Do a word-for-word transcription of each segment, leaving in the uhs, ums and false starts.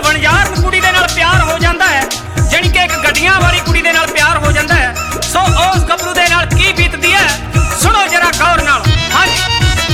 ਵਣਜਾਰ ਨੂੰ ਕੁੜੀ ਦੇ ਨਾਲ ਪਿਆਰ ਹੋ ਜਾਂਦਾ ਹੈ, ਜਾਣੀ ਕਿ ਇੱਕ ਗੱਡੀਆਂ ਵਾਲੀ ਕੁੜੀ ਦੇ ਨਾਲ ਪਿਆਰ ਹੋ ਜਾਂਦਾ ਹੈ। ਸੋ ਉਸ ਗੱਭਰੂ ਦੇ ਨਾਲ ਕੀ ਬੀਤਦੀ ਹੈ, ਸੁਣੋ ਜਰਾ ਗੌਰ ਨਾਲ। ਹਾਂਜੀ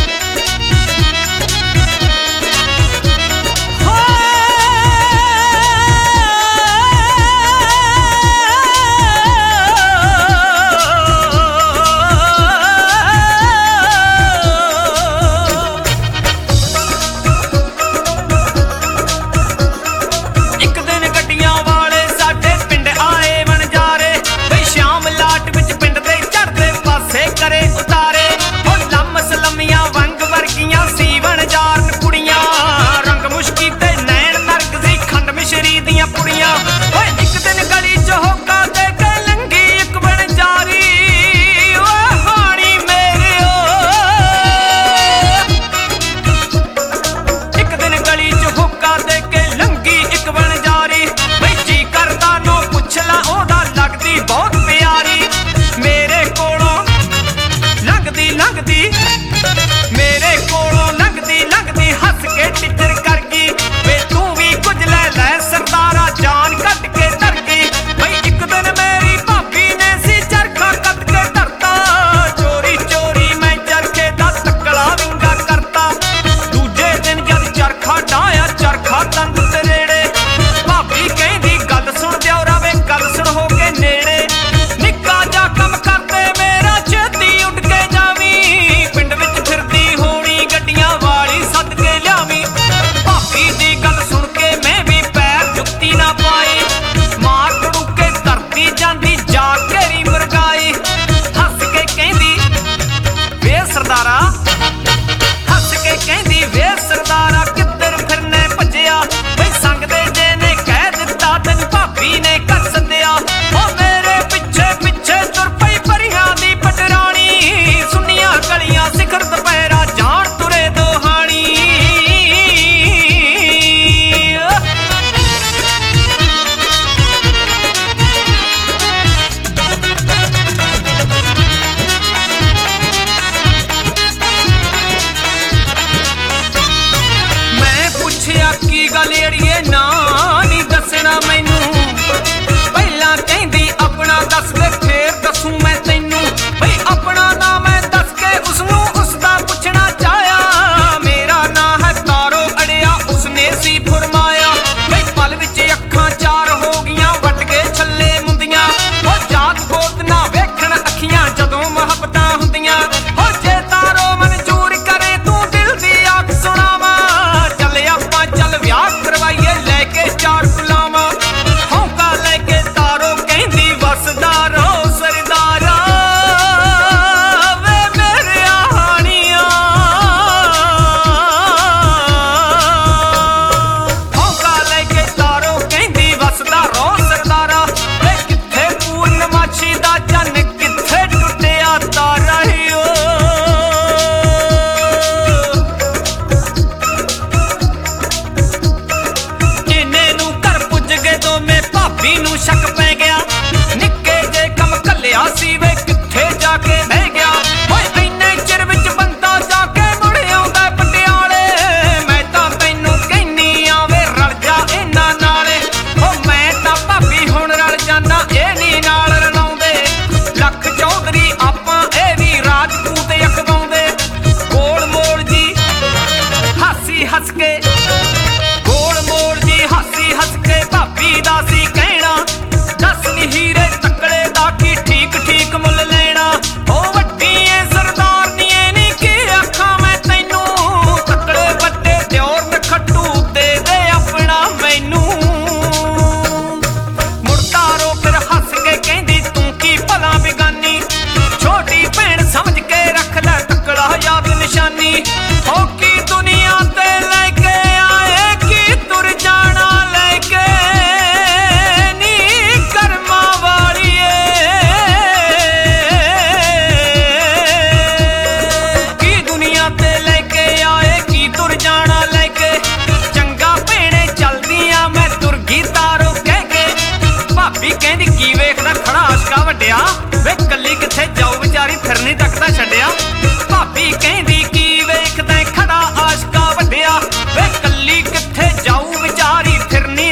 ਫਿਰਨੀ ਤੱਕ ਤਾਂ ਛੱਡਿਆ। ਭਾਬੀ ਕਹਿੰਦੀ ਕੀ ਵੇਖਦਾ ਖੜਾ ਆਸ਼ਕਾ ਵੱਡਿਆ, ਵੇ ਕੱਲੀ ਕਿੱਥੇ ਜਾਊ ਵਿਚਾਰੀ ਫਿਰਨੀ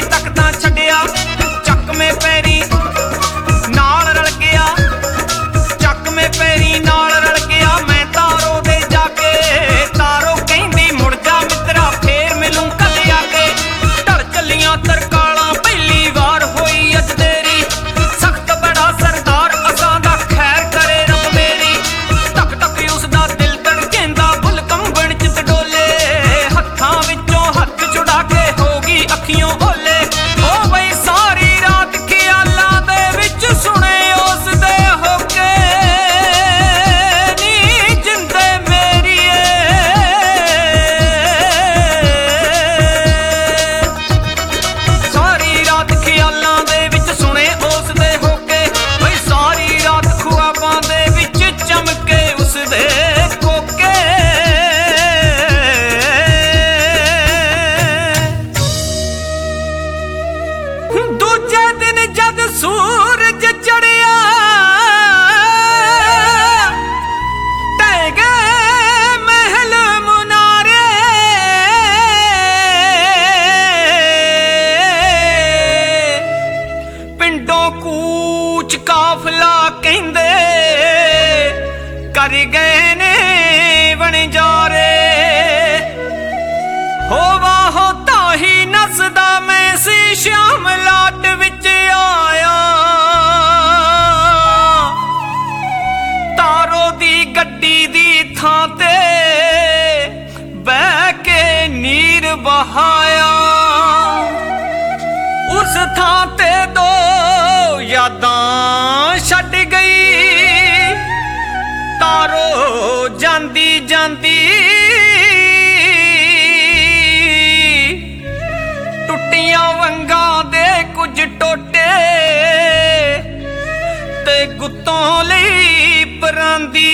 ਕਰ ਗਏ ਨੇ ਵਣਜਾਰੇ। ਹੋ ਵਾਹੋ ਤਾਹੀ ਨੱਸਦਾ ਮੈਂ ਸੀ ਸ਼ਾਮ ਲਾਟ ਵਿੱਚ ਆਇਆ। ਤਾਰੋ ਦੀ ਗੱਡੀ ਦੀ ਥਾਂ ਤੇ ਬਹਿ ਕੇ ਨੀਰ ਬਹਾਇਆ। ਉਸ ਥਾਂ ਤੇ ਦੋ ਯਾਦਾਂ ਛੱਡ ਗਈ ਤਾਰੋ ਜਾਂਦੀ ਜਾਂਦੀ। ਟੁੱਟੀਆਂ ਵੰਗਾਂ ਦੇ ਕੁਝ ਟੋਟੇ ਤੇ ਗੁੱਤੋਂ ਲਈ ਪਰਾਂਦੀ।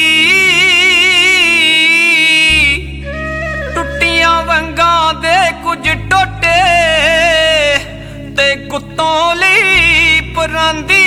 ਟੁੱਟੀਆਂ ਵੰਗਾਂ ਦੇ ਕੁਝ ਟੋਟੇ ਤੇ ਗੁੱਤੋਂ ਲਈ ਪਰਾਂਦੀ।